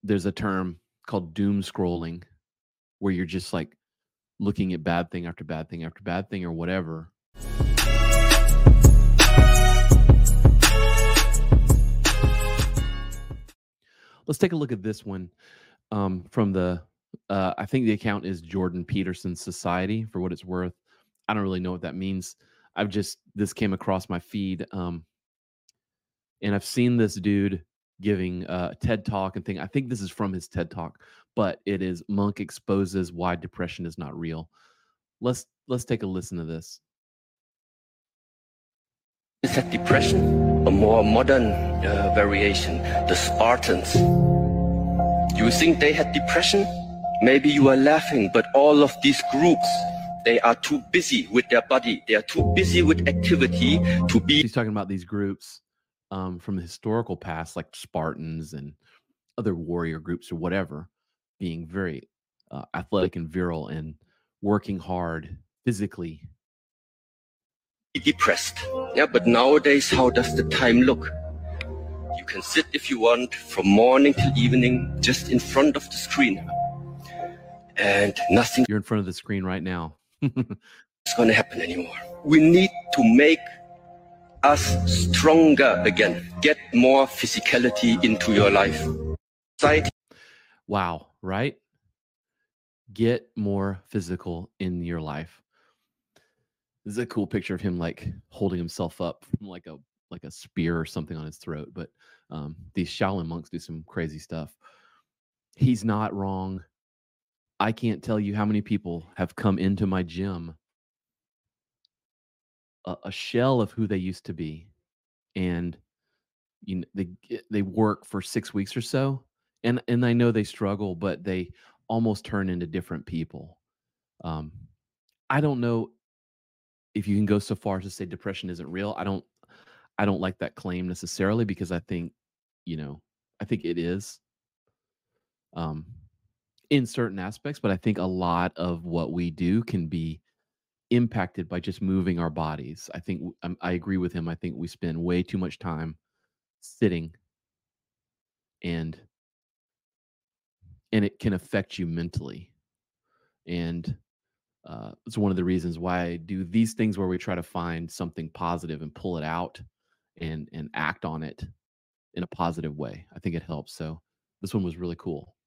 there's a term called doom scrolling where you're just like looking at bad thing after bad thing after bad thing or whatever. Let's take a look at this one from the, I think the account is Jordan Peterson Society for what it's worth. I don't really know what that means. This came across my feed. And I've seen this dude giving a TED talk and thing. I think this is from his TED talk, but it is Monk exposes why depression is not real. Let's take a listen to this. Is that depression? A more modern variation, the Spartans. You think they had depression? Maybe you are laughing, but all of these groups, they are too busy with their body. They are too busy with activity to be. He's talking about these groups from the historical past, like Spartans and other warrior groups or whatever, being very athletic and virile and working hard physically. Depressed. Yeah, but nowadays, how does the time look? You can sit if you want from morning till evening just in front of the screen. And nothing. You're in front of the screen right now. It's going to happen anymore. We need to make us stronger again. Get more physicality into your life. Wow, right? Get more physical in your life. This is a cool picture of him like holding himself up from like a spear or something on his throat. But these Shaolin monks do some crazy stuff. He's not wrong. I can't tell you how many people have come into my gym a shell of who they used to be, and they work for 6 weeks or so, and I know they struggle, but they almost turn into different people. I don't know if you can go so far as to say depression isn't real. I don't like that claim necessarily because I think, I think it is in certain aspects, but I think a lot of what we do can be impacted by just moving our bodies. I think I agree with him. I think we spend way too much time sitting, and it can affect you mentally. And it's one of the reasons why I do these things where we try to find something positive and pull it out and act on it in a positive way. I think it helps. So this one was really cool.